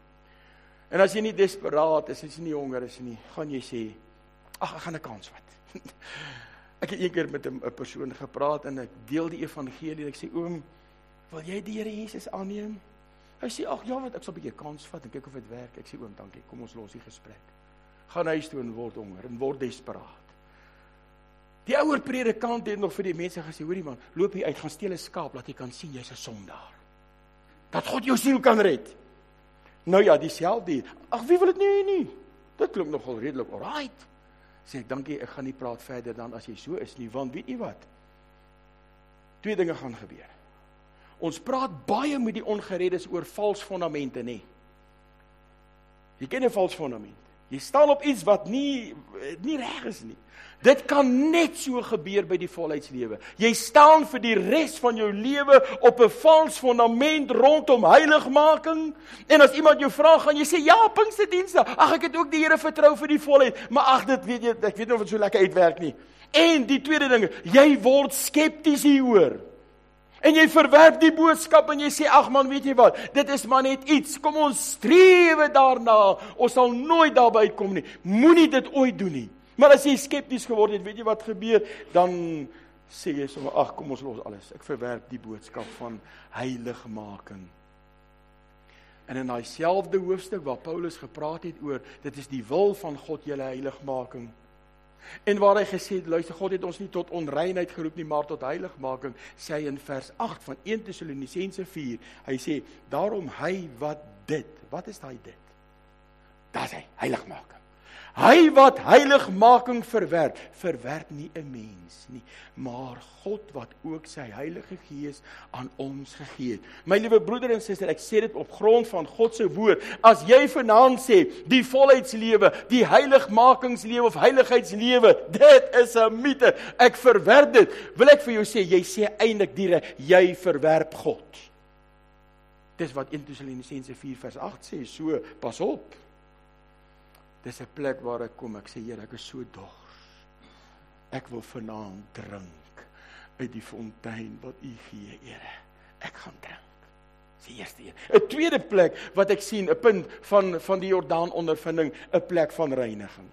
En as jy nie desperaat is, as jy nie honger is nie, gaan jy sê, ag, ek gaan 'n kans vat. Ek het een keer met 'n persoon gepraat en ek deel die evangelie en ek sê, oom, wil jy die Here Jesus aanneem? Hy sê, ag ja, wat ek sal 'n bietjie kans vat en kyk of dit werk. Ek sê, oom, dankie, kom ons los die gesprek. Gaan huis toe en word honger en word desperaat. Die ouer predikant het nog vir die mense gesê, hoorie man, loop hier uit, gaan steel 'n skaap, laat jy kan sien jy's 'n sondaar. Dat God jou siel kan red. Nou ja, dieselfde. Ag, wie wil dit nie nie? Dit klink nogal redelik alright. Sê ek, dankie, ek gaan nie praat verder dan as jy so is nie, want weet jy wat? Twee dinge gaan gebeur. Ons praat baie met die ongereddes oor vals fondamente, nê. Jy ken 'n vals fondament. Jy staan op iets wat nie nie reg is nie. Dit kan net so gebeur by die volheidslewe. Jy staan vir die res van jou lewe op 'n vals fondament rondom heiligmaking. En as iemand jou vra, gaan jy sê, ja, Pinksterdienste. Ag, ek het ook die Here vertrou vir die volheid. Maar ag, dit weet jy, ek weet nie of dit so lekker uitwerk nie. En die tweede ding, jy word skepties hieroor. En jy verwerp die boodskap en jy sê, ag man, weet jy wat, dit is maar net iets, kom ons strewe daarna, ons sal nooit daarby uitkom nie, moenie dit ooit doen nie. Maar as jy skepties geword het, weet jy wat gebeur, dan sê jy sommer, ag kom ons los alles, ek verwerp die boodskap van heiligmaking. En in daai selfde hoofstuk waar Paulus gepraat het oor, dit is die wil van God, julle heiligmaking. En waar hy gesê het, luister, God het ons nie tot onreinheid geroep nie, maar tot heiligmaking, sê hy in vers agt van eerste Tessalonisense vier, hy sê, daarom hy wat dit, wat is daai dit? Daar is hy, heiligmaking. Hy wat heiligmaking verwerp, verwerp nie 'n mens nie, maar God wat ook sy Heilige Gees aan ons gegee het. My liewe broeder en suster, ek sê dit op grond van God se woord, as jy vanaand sê, die volheidslewe, die heiligmakingslewe of heiligheidslewe, dit is 'n mite, ek verwerp dit, wil ek vir jou sê, jy sê eintlik direk, jy verwerp God. Dis wat eerste Tessalonisense vier vers agt sê, so, pas op. Dis 'n plek waar ek kom, ek sê, Here, ek is so dors. Ek wil vanaand drink uit die fontein wat U gee, Here. Ek gaan drink. Dis die eerste een. 'n Tweede plek wat ek sien, 'n punt van van die Jordaan ondervinding, 'n plek van reiniging.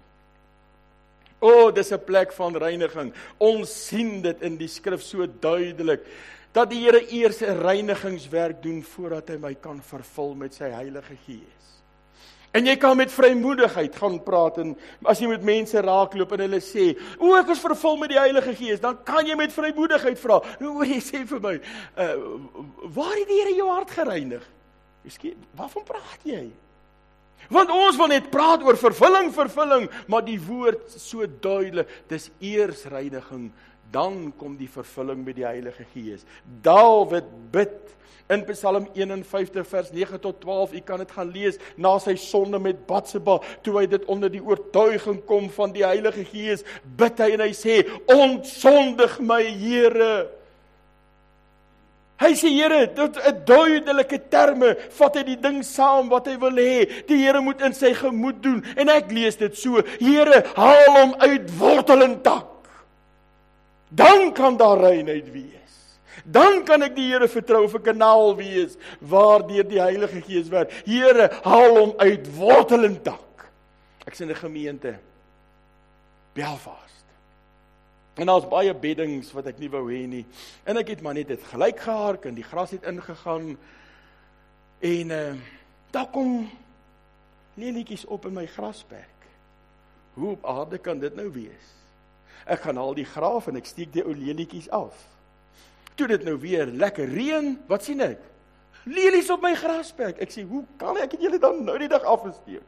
O, oh, dis 'n plek van reiniging. Ons sien dit in die skrif so duidelik, dat die Here eers 'n reinigingswerk doen voordat hy my kan vervul met sy Heilige Gees. En jy kan met vrymoedigheid gaan praat, en as jy met mense raakloop en hulle sê, o, ek is vervul met die Heilige Gees, dan kan jy met vrymoedigheid vra, hoe jy sê vir my, uh, waar het die Here jou hart gereinig? Miskien, waarvan praat jy? Want ons wil net praat oor vervulling, vervulling, maar die woord so duidelik, dis eers reiniging, dan kom die vervulling met die Heilige Gees. Dawid bid in Psalm eenenvyftig vers nege tot twaalf, u kan dit gaan lees, na sy sonde met Batseba, toe hy dit onder die oortuiging kom van die Heilige Gees, bid hy en hy sê, ontsondig my Here. Hy sê, Here, dit 'n duidelike terme, vat hy die ding saam wat hy wil hê, die Here moet in sy gemoed doen, en ek lees dit so, Here, haal hom uit wortel en tak. Dan kan daar reinheid wees. Dan kan ek die Here vertrou, of 'n kanaal wees, waardeur die Heilige Gees werk. Here, haal hom uit wortel en tak. Ek sien 'n gemeente, Belfast. En daar's baie beddings wat ek nie wou hê nie. En ek het maar net dit gelyk gehark, en die gras het ingegaan. En uh, daar kom lelietjies op in my grasperk. Hoe op aarde kan dit nou wees? Ek gaan al die graaf en ek steek die ou lelietjies af. Toe dit nou weer lekker reën, wat sien ek? Lelies op my grasperk. Ek sê, hoe kan ek het julle dan nou die dag afgesteek?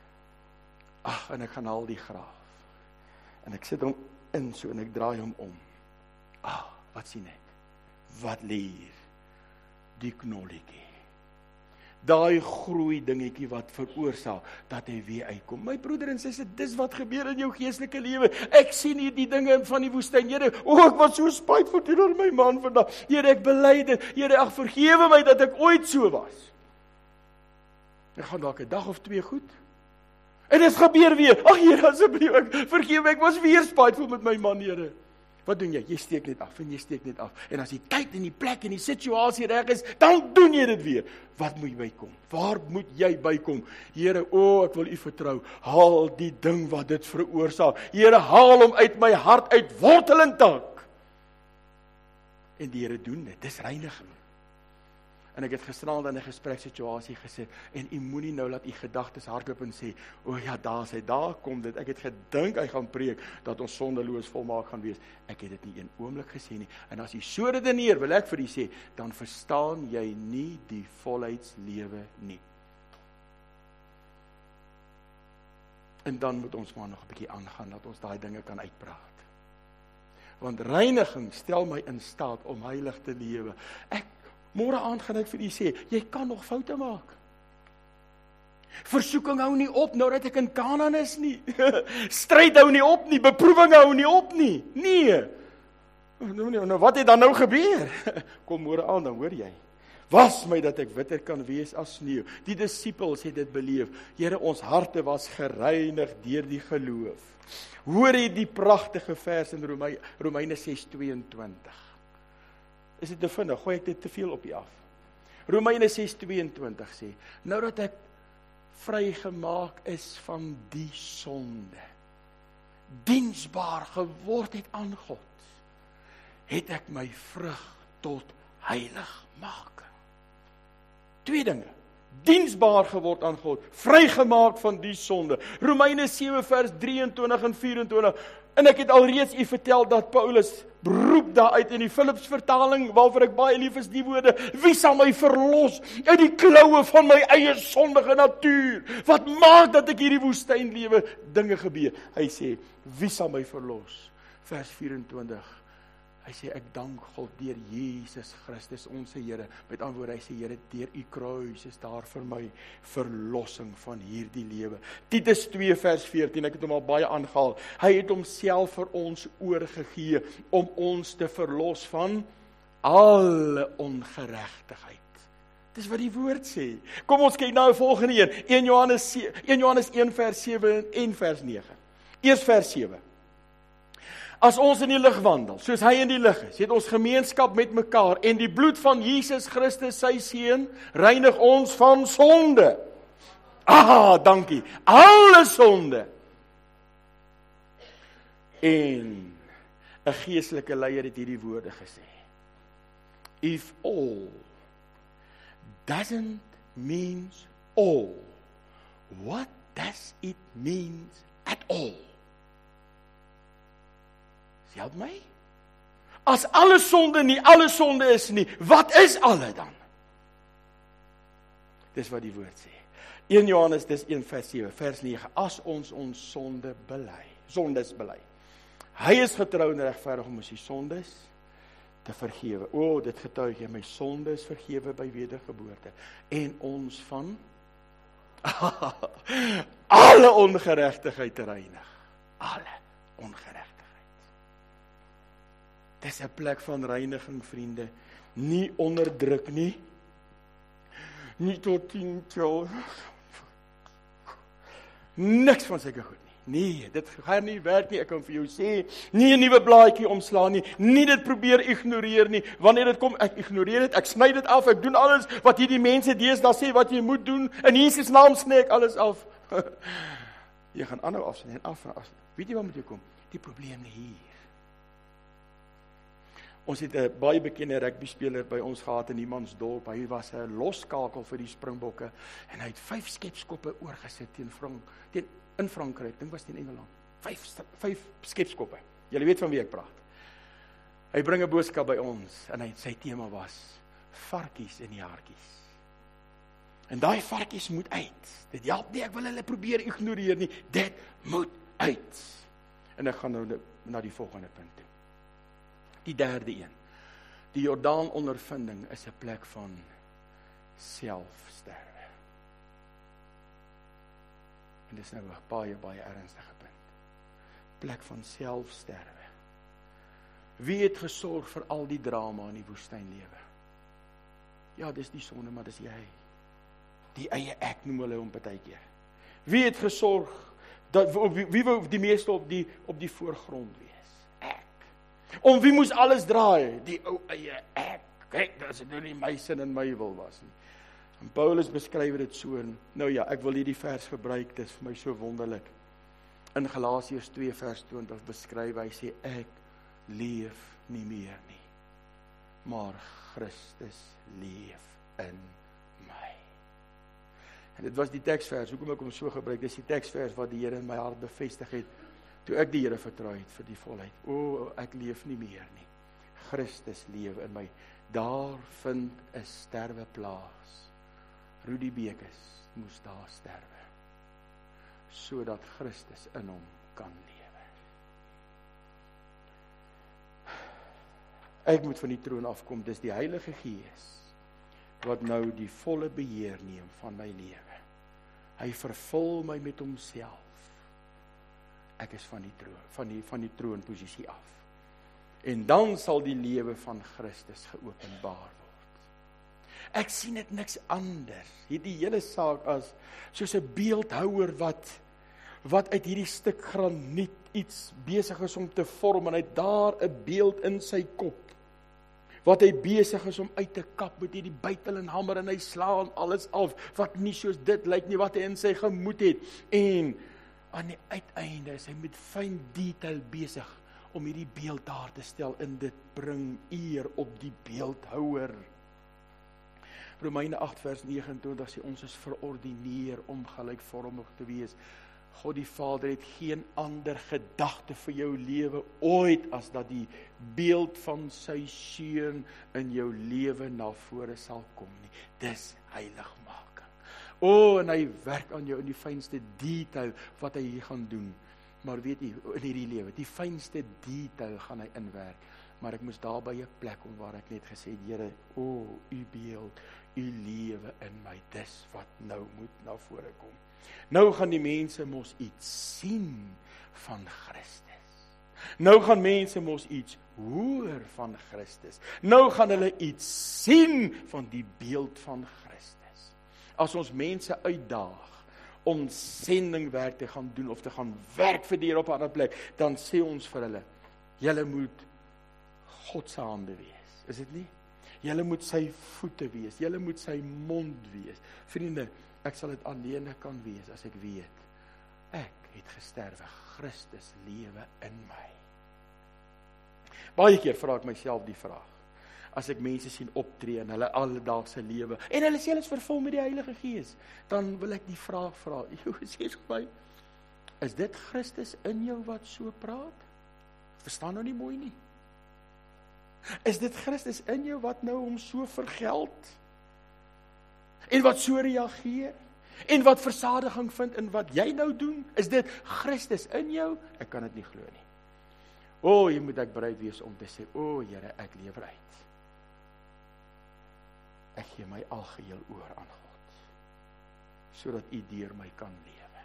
Ag, en ek gaan al die graaf. En ek sit hom in so, en ek draai hom om. Ah, wat sien ek? Wat lê hier? Die knolletjie. Daai groei dingetjie wat veroorsaak dat hy weer uitkom. My broeder en suster, dis wat gebeur in jou geestelike lewe. Ek sien hier die dinge van die woestyn. Here, o, ek was so spytevol teenoor my man vandag. Here, ek bely dit. Here, ag, vergewe my dat ek ooit so was. Ek gaan dalk 'n dag of twee goed. En dit gebeur weer. Ag Here, asseblief, ek vergewe my, ek was weer spytevol met my man, Here. Wat doen jy? Jy steek net af en jy steek net af. En as die tyd en die plek en die situasie reg is, dan doen jy dit weer. Wat moet jy bykom? Waar moet jy bykom? Here, o, ek wil U vertrou. Haal die ding wat dit veroorsaak. Here, haal hom uit my hart uit, wortel en tak. En die Here doen dit. Dis reiniging. En ek het gisterand in 'n gesprekssituasie gesê, en U moenie nou laat U gedagtes hardloop en sê, o ja, daar is hy, daar kom dit. Ek het gedink hy gaan preek dat ons sondeloos volmaak gaan wees. Ek het dit nie een oomblik gesê nie. En as U so redeneer, wil ek vir U sê, dan verstaan jy nie die volheidslewe nie. En dan moet ons maar nog 'n bietjie aangaan, dat ons daai dinge kan uitpraat. Want reiniging stel my in staat om heilig te lewe. Ek Môre aand gaan ek vir U sê, jy kan nog foute maak. Versoeking hou nie op nou dat ek in Kanaan is nie. Stryd hou nie op nie, beproewing hou nie op nie. Nee. Nou, nou wat het dan nou gebeur? Kom môre aand, dan hoor jy. Was my dat ek witter kan wees as sneeu. Die disippels het dit beleef. Here, ons harte was gereinig deur die geloof. Hoor jy die pragtige vers in Romeine, Romeine ses tweeëntwintig. Is dit te vinnig? Gooi ek dit te veel op U af? Romeine ses tweeëntwintig sê, nou dat ek vrygemaak is van die sonde, diensbaar geword het aan God, het ek my vrug tot heiligmaking. Twee dinge. Diensbaar geword aan God, vrygemaak van die sonde. Romeine sewe vers drieëntwintig en vyf-en-twintig. En ek het alreeds U vertel dat Paulus roep daaruit in die Philips vertaling, waarvoor ek baie lief is, die woorde, wie sal my verlos uit die kloue van my eie sondige natuur? Wat maak dat ek hierdie woestynlewe dinge gebeur? Hy sê, wie sal my verlos? Vers vyf-en-twintig. Hy sê, ek dank God deur Jesus Christus, ons Here. Met ander woorde, hy sê, Here, deur U kruis is daar vir my verlossing van hierdie lewe. Titus twee vers veertien, ek het hom al baie aangehaal. Hy het homself vir ons oorgegee om ons te verlos van alle ongeregtigheid. Dis wat die woord sê. Kom ons kyk nou volgende een. een Johannes een vers sewe en vers nege. Eers vers sewe. As ons in die lig wandel, soos hy in die lig is, het ons gemeenskap met mekaar, en die bloed van Jesus Christus, sy seun, reinig ons van sonde. Ah, dankie. Alle sonde. En 'n geestelike leier het hierdie woorde gesê. If all doesn't means all, what does it mean at all? Help my? As alle sonde nie alle sonde is nie, wat is alle dan? Dis wat die woord sê. een Johannes, dis een vers sewe, vers nege, as ons ons sonde bely, sondes bely. Hy is getrou en regverdig om ons die sondes te vergewe. O, dit getuig jy, my sonde is vergewe by wedergeboorte. En ons van alle ongeregtigheid te reinig. Alle ongeregtigheid. Dis 'n plek van reiniging, vriende. Nie onderdruk nie. Nie tot tien jou. Niks van sulke goed nie. Nee, dit gaan nie werk nie. Ek kan vir jou sê, nie 'n nuwe blaadjie omslaan nie. Nie dit probeer ignoreer nie. Wanneer dit kom, ek ignoreer dit. Ek sny dit af. Ek doen alles wat hierdie mense deesdae sê wat jy moet doen. In Jesus naam sny ek alles af. Jy gaan aanhou afsny en af en af. Weet jy wat moet jy kom? Die probleem lê hier. Ons het 'n baie bekende rugbyspeler by ons gehad in Niemandsdorp. Hy was 'n loskakel vir die Springbokke en hy het vyf skepskoppe oorgesit teen Frank, teen in Frankryk. Dink was teen Engeland. Vyf vyf skepskoppe. Julle weet van wie ek praat. Hy bring 'n boodskap by ons en hy sy tema was varkies en jaartjies. En daai varkies moet uit. Dit help nie ek wil hulle probeer ignoreer nie. Dit moet uit. En ek gaan nou na die volgende punt toe. Die derde een. Die Jordaan ondervinding is 'n plek van selfsterwe. En dis nou 'n baie baie ernstige punt. Plek van selfsterwe. Wie het gesorg vir al die drama in die woestynlewe? Ja, dis die sonde, maar dis jy. Die eie ek noem hulle om partykeer. Wie het gesorg dat wie wou die meeste op die op die voorgrond wees? Ek. Om wie moes alles draai? Die ou eie ek. Kyk, dis dit nou nie my sin en my wil was nie. En Paulus beskryf dit so, en nou ja, ek wil hierdie vers gebruik, dit is vir my so wonderlik. In Galasiërs twee vers twintig beskryf hy, sê ek leef nie meer nie, maar Christus leef in my. En dit was die teksvers, hoekom ek hom so gebruik, dis die teksvers wat die Here in my hart bevestig het, toe ek die Here vertrou het vir die volheid. O, ek leef nie meer nie, Christus leef in my. Daar vind 'n sterwe plaas. Rudy Bekes moes daar sterwe, sodat Christus in hom kan lewe. Ek moet van die troon afkom, dis die Heilige Gees wat nou die volle beheer neem van my lewe. Hy vervul my met homself. Ek is van die troon, van die, van die troonposisie af. En dan sal die lewe van Christus geopenbaar word. Ek sien dit niks anders, hierdie hele saak as soos 'n beeldhouer wat wat uit hierdie stuk graniet iets besig is om te vorm, en hy het daar 'n beeld in sy kop wat hy besig is om uit te kap met hierdie bytel en hamer, en hy slaan alles af wat nie soos dit lyk nie, wat hy in sy gemoed het, en aan die uiteinde is hy met fyn detail besig om hierdie beeld daar te stel, en dit bring eer op die beeldhouer. Romeine agt vers nege en twintig sê, ons is verordineer om gelykvormig te wees. God die Vader het geen ander gedagte vir jou lewe ooit as dat die beeld van sy seun in jou lewe na vore sal kom nie. Dis heiligmaking. O, en hy werk aan jou in die fynste detail wat hy hier gaan doen. Maar weet jy, in hierdie lewe, die fynste detail gaan hy inwerk. Maar ek moes daar by 'n plek kom waar ek net gesê, Here, o, u beeld, u lewe in my, dis wat nou moet na vore kom. Nou gaan die mense mos iets sien van Christus. Nou gaan mense mos iets hoor van Christus. Nou gaan hulle iets sien van die beeld van Christus. As ons mense uitdaag om sendingwerk te gaan doen, of te gaan werk vir die Here op 'n ander plek, dan sê ons vir hulle, julle moet God se hande wees, is dit nie? Julle moet sy voete wees, julle moet sy mond wees. Vriende, ek sal dit alleen kan wees as ek weet, ek het gesterwe, Christus lewe in my. Baie keer vra ek myself die vraag, as ek mense sien optree in hulle alledaagse lewe, en hulle sê hulle is vervul met die Heilige Gees, dan wil ek die vraag vra, jy sê vir my, is dit Christus in jou wat so praat? Verstaan nou nie mooi nie. Is dit Christus in jou wat nou hom so vergeld? En wat so reageer? En wat versadiging vind in wat jy nou doen? Is dit Christus in jou? Ek kan dit nie glo nie. O, jy moet ek bereid wees om te sê, o Here, ek lewer uit. Ek gee my algeheel oor aan God, sodat u deur my kan lewe.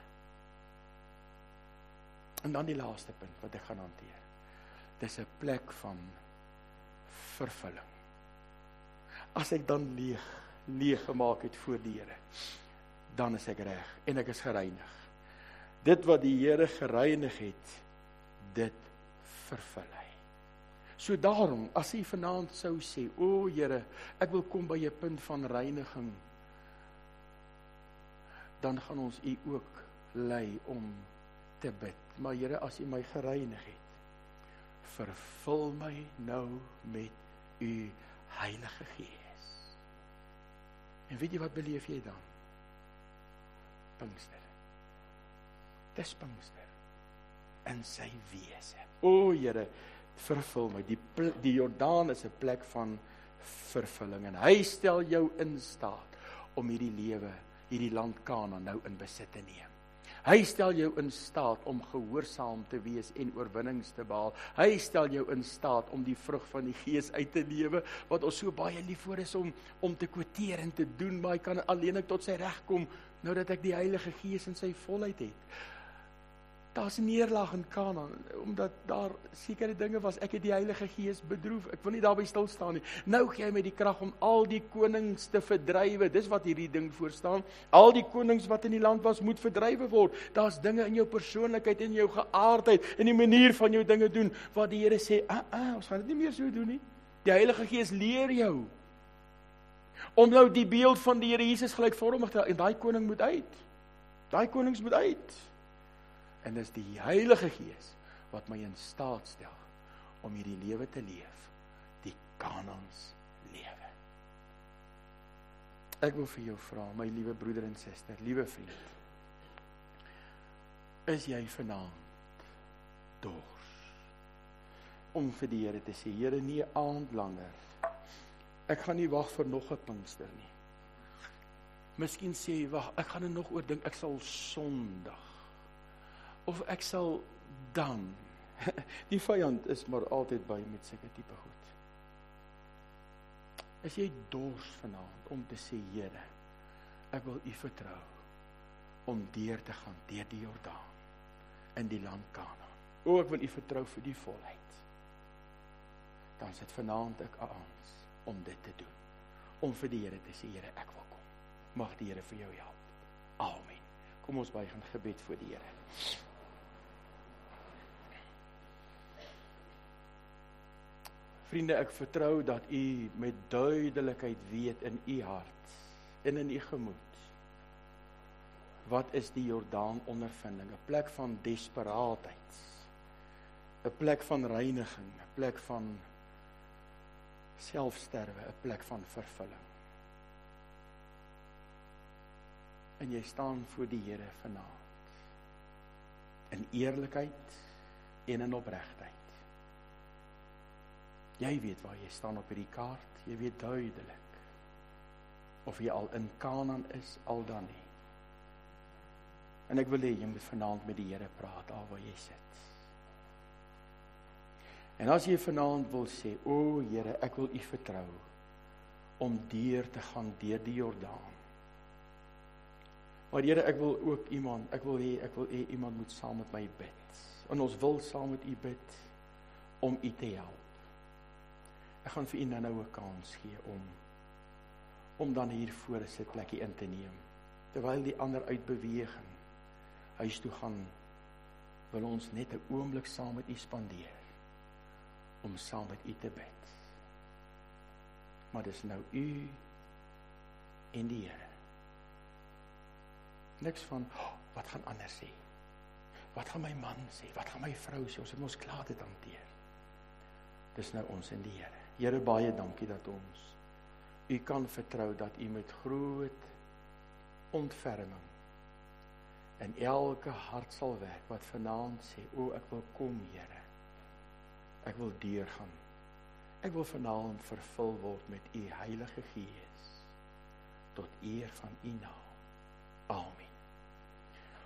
En dan die laaste punt wat ek gaan hanteer. Dis 'n plek van vervulling. As ek dan leeg, leeg gemaak het voor die Here, dan is ek reg en ek is gereinig. Dit wat die Here gereinig het, dit vervul hy. So daarom, as jy vanaand sou sê, o Here, ek wil kom by 'n punt van reiniging, dan gaan ons u ook lei om te bid. Maar Here, as u my gereinig het, vervul my nou met u Heilige Gees. En weet jy wat beleef jy dan? Pinkster. Dis Pinkster in sy wese. O Here, vervul my. Die, die Jordaan is 'n plek van vervulling, en hy stel jou in staat om hierdie lewe, hierdie land Kanaan nou in besit te neem. Hy stel jou in staat om gehoorsaam te wees en oorwinnings te behaal. Hy stel jou in staat om die vrug van die Gees uit te lewe, wat ons so baie lief voor is om, om te kwoteer en te doen, maar hy kan alleen tot sy reg kom, nou dat ek die Heilige Gees in sy volheid het. daar's 'n neerlag in Kanaan, omdat daar sekere dinge was. Ek het die Heilige Gees bedroef. Ek wil nie daarby stil staan nie. Nou gee hy my die krag om al die konings te verdrywe. Dis wat hierdie ding voor staan. Al die konings wat in die land was, moet verdrywe word. Daar's dinge in jou persoonlikheid, in jou geaardheid, in die manier van jou dinge doen, wat die Here sê, ah, ah, ons gaan dit nie meer so doen nie. Die Heilige Gees leer jou om nou die beeld van die Here Jesus gelykvormig te hou, en daai koning moet uit. Daai konings moet uit. En dis die Heilige Gees wat my in staat stel om hierdie lewe te leef, die Kanaans lewe. Ek wil vir jou vra, my liewe broeder en suster, liewe vriend, is jy vanaand dors om vir die Here te sê, Here, nie 'n aand langer, ek gaan nie wag vir nog 'n Pinkster nie. Miskien sê jy, wag, ek gaan er nog oor dink, ek sal Sondag, of ek sal dan, die vyand is maar altyd by met sulke tipe goed. Is jy dors vanaand om te sê, Here, ek wil U vertrou om deur te gaan deur die Jordaan in die land Kanaan. O, ek wil U vertrou vir die volheid. Dan sit vanaand ek aans om dit te doen, om vir die Here te sê, Here, ek wil kom. Mag die Here vir jou help. Amen. Kom ons buig in gebed voor die Here. Vriende, ek vertrou dat U met duidelikheid weet in U hart en in U gemoed, wat is die Jordaan ondervinding, 'n plek van desperaatheid, 'n plek van reiniging, 'n plek van selfsterwe, 'n plek van vervulling. En jy staan voor die Here vanaand, in eerlikheid en in opregtheid. Jy weet waar jy staan op hierdie kaart, jy weet duidelik, of jy al in Kanaan is, al dan nie. En ek wil hê, jy moet vanaand met die Here praat, daar waar jy sit. En as jy vanaand wil sê, o Here, ek wil U vertrou, om deur te gaan deur die Jordaan. Maar Here, ek wil ook iemand, ek wil hê, ek wil hê iemand moet saam met my bid. En ons wil saam met U bid, om U te help. Ek gaan vir U nou nou 'n kans gee, om, om dan hier voor 'n sitplekkie in te neem. Terwyl die ander uitbeweeg en huis toe gaan, wil ons net 'n oomblik saam met U spandeer, om saam met U te bid. Maar dis nou U en die Here. Niks van, oh, wat gaan ander sê? Wat gaan my man sê? Wat gaan my vrou sê? Ons het ons klaar dit hanteer. Dis nou ons en die Here. Here, baie dankie dat ons U kan vertrou, dat U met groot ontferming in elke hart sal werk, wat vanaand sê, o, ek wil kom, Here. Ek wil deurgaan. Ek wil vanaand vervul word met U Heilige Gees, tot eer van U naam. Amen.